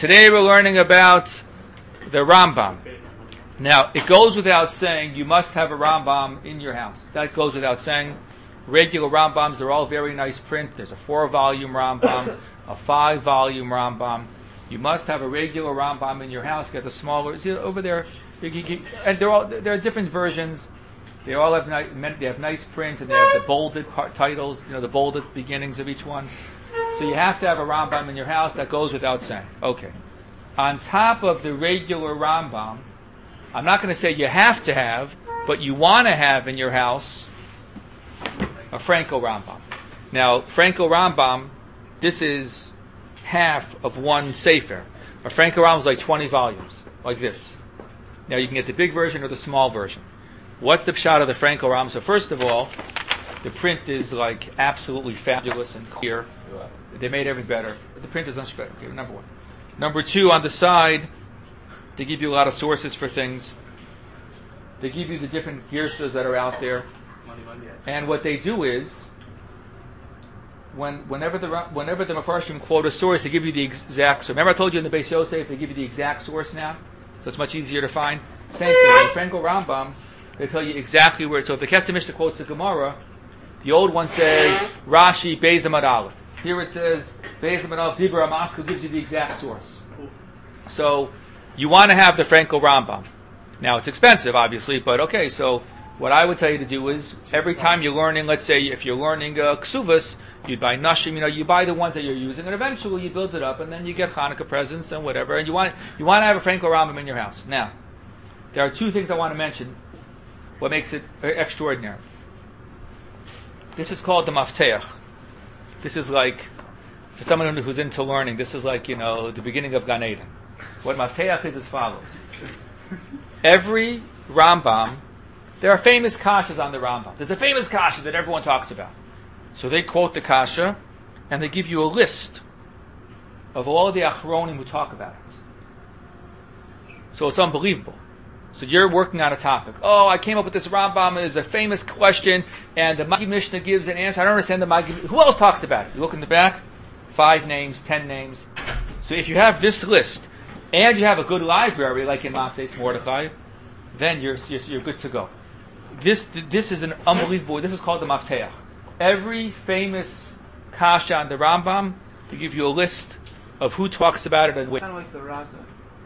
Today we're learning about the Rambam. Now, it goes without saying you must have a Rambam in your house. That goes without saying. Regular Rambams, they're all very nice print. There's a 4-volume Rambam, a 5-volume Rambam. You must have a regular Rambam in your house. Get the smaller. See over there, and there are different versions. They all have nice print, and they have the bolded titles. The bolded beginnings of each one. So you have to have a Rambam in your house. That goes without saying. Okay. On top of the regular Rambam, I'm not going to say you have to have, but you want to have in your house a Franco Rambam. Now, Franco Rambam, this is half of one Sefer. A Franco Rambam is like 20 volumes, like this. Now, you can get the big version or the small version. What's the pshat of the Franco Rambam? So, first of all, the print is like absolutely fabulous and clear. They made everything better. The print is much better. Okay, number one. Number two, on the side, they give you a lot of sources for things. They give you the different girsas that are out there. And what they do is, whenever the Mefarshim quote a source, they give you the exact. So remember I told you in the Beis Yosef, they give you the exact source now? So it's much easier to find. Same thing, in the Franco Rambam, they tell you exactly where. So if the Kesef Mishnah quotes a Gemara, the old one says, Rashi, Beis Amud Aleph. Here it says, Beis Amud Aleph, Dibur HaMaskil, gives you the exact source. So you want to have the Franco Rambam. Now it's expensive, obviously, but okay, so what I would tell you to do is, every time you're learning, let's say if you're learning Ksuvas, you'd buy Nashim, you buy the ones that you're using, and eventually you build it up, and then you get Hanukkah presents and whatever, and you want to have a Franco Rambam in your house. Now, there are two things I want to mention, what makes it extraordinary. This is called the Mafteach. This is like, for someone who's into learning, this is like, the beginning of Gan Eden. What Mafteach is as follows. Every Rambam, there are famous kashas on the Rambam. There's a famous kasha that everyone talks about. So they quote the kasha, and they give you a list of all the achronim who talk about it. So it's unbelievable. So you're working on a topic. Oh, I came up with this Rambam. There's a famous question, and the Magi Mishnah gives an answer. I don't understand the Magi. Who else talks about it? You look in the back, 5 names, 10 names. So if you have this list, and you have a good library like in Maseis Mordechai, then you're good to go. This is an unbelievable. This is called the Mafteach. Every famous kasha on the Rambam, they give you a list of who talks about it and when. Kind of like the Raza.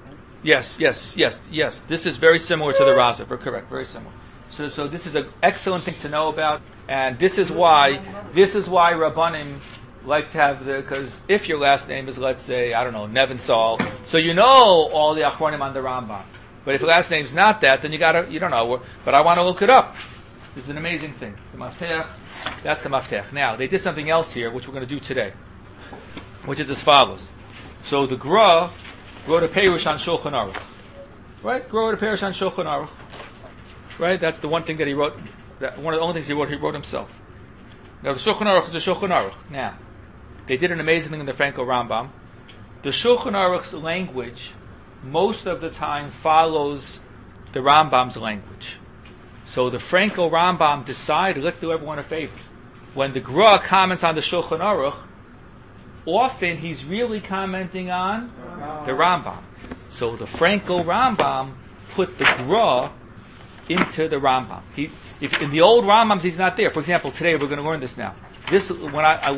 Yes. This is very similar to the Raza. We're correct. Very similar. So this is an excellent thing to know about, and this is why Rabbanim like to have because if your last name is, let's say, I don't know, Nevinsal, so you know all the achronim on the Rambam. But if the last name's not that, then you don't know. But I want to look it up. This is an amazing thing. The Mafteach, that's the Mafteach. Now, they did something else here, which we're going to do today, which is as follows. So the Gra wrote a Perush on Shulchan Aruch. Right? Gra wrote a Perush on Shulchan Aruch. Right? That's the one thing that he wrote, one of the only things he wrote himself. Now, the Shulchan Aruch is the Shulchan Aruch. Now, they did an amazing thing in the Franco Rambam. The Shulchan Aruch's language most of the time follows the Rambam's language. So the Franco Rambam decided, let's do everyone a favor. When the Gra comments on the Shulchan Aruch, often he's really commenting on the Rambam. So the Franco Rambam put the Gra into the Rambam. If in the old Rambams he's not there. For example, today we're going to learn this now. This is the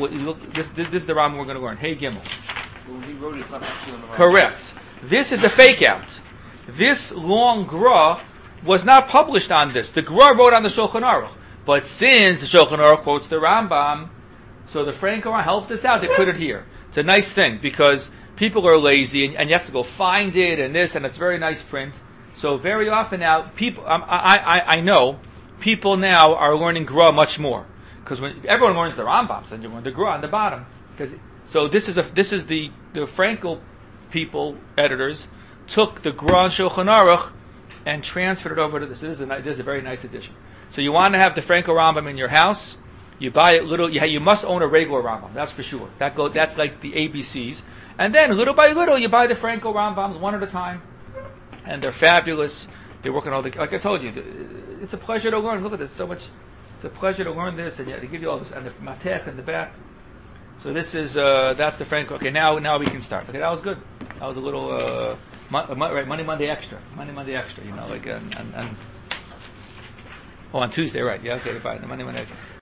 Rambam we're going to learn. Hey Gimel. When he wrote it, it's not actually on the Rambam. Correct. This is a fake out. This long Gra was not published on this. The Gra wrote on the Shulchan Aruch. But since the Shulchan Aruch quotes the Rambam, so the Franco helped us out. They put it here. It's a nice thing because people are lazy and you have to go find it and this, and it's very nice print. So very often now, people, I know, people now are learning Gra much more. Because when everyone learns the Rambam, so you learn the Gra on the bottom. So this is the Franco people, editors, took the Gra and Shulchan Aruch and transferred it over to this. This is a very nice addition. So you want to have the Franco Rambam in your house. You buy it you must own a regular Rambam, that's for sure. That's like the ABCs. And then little by little you buy the Franco Rambams one at a time. And they're fabulous. They work on all like I told you, it's a pleasure to learn. Look at this, so much. It's a pleasure to learn this, and they give you all this, and the Mafteach in the back. So this is that's the Franco. Okay, now we can start. Okay, that was good. That was a little right, Monday extra. Monday extra. You know, like on Tuesday, right? Yeah, okay, fine. Monday extra.